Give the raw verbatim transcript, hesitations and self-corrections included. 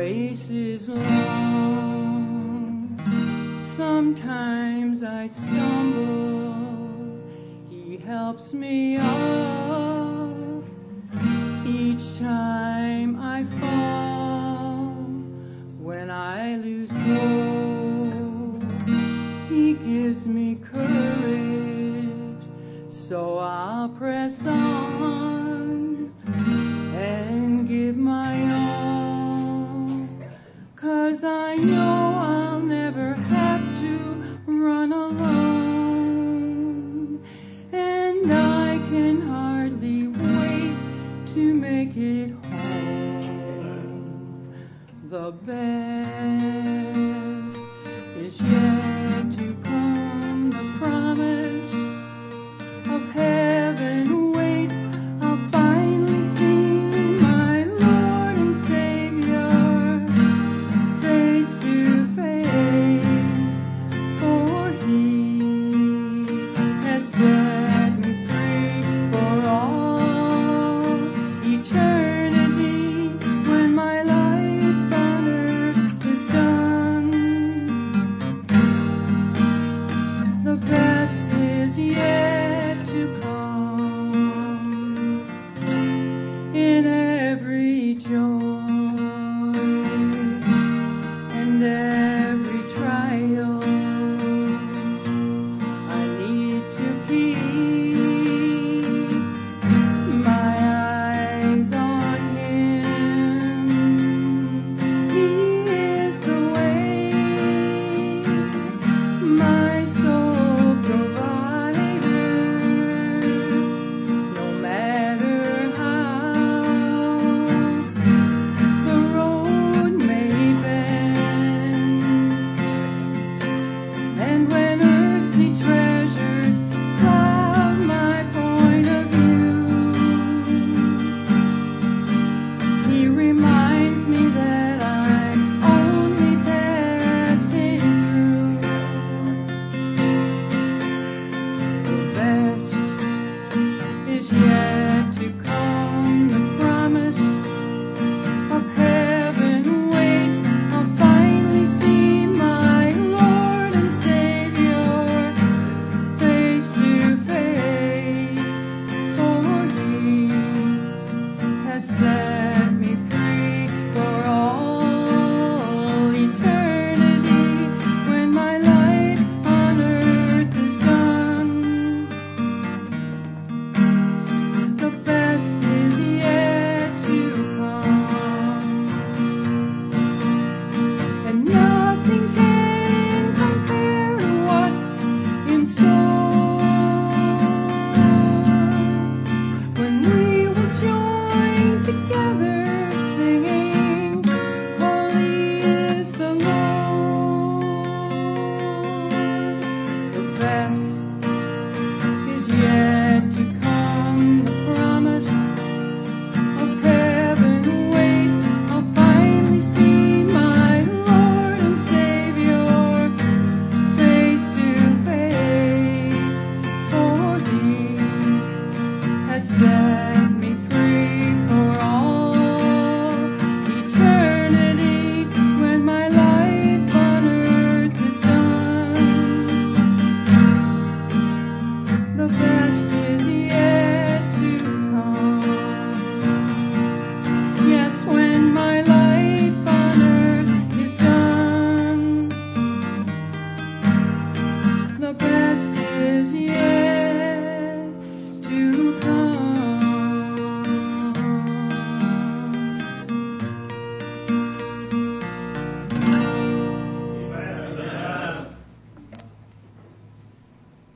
race is long. Sometimes I stumble, he helps me up. Each time I fall, when I lose hope, he gives me courage, so I'll press on and give my all, 'cause I know I'll never have to run alone, and I can hardly wait to make it home. The best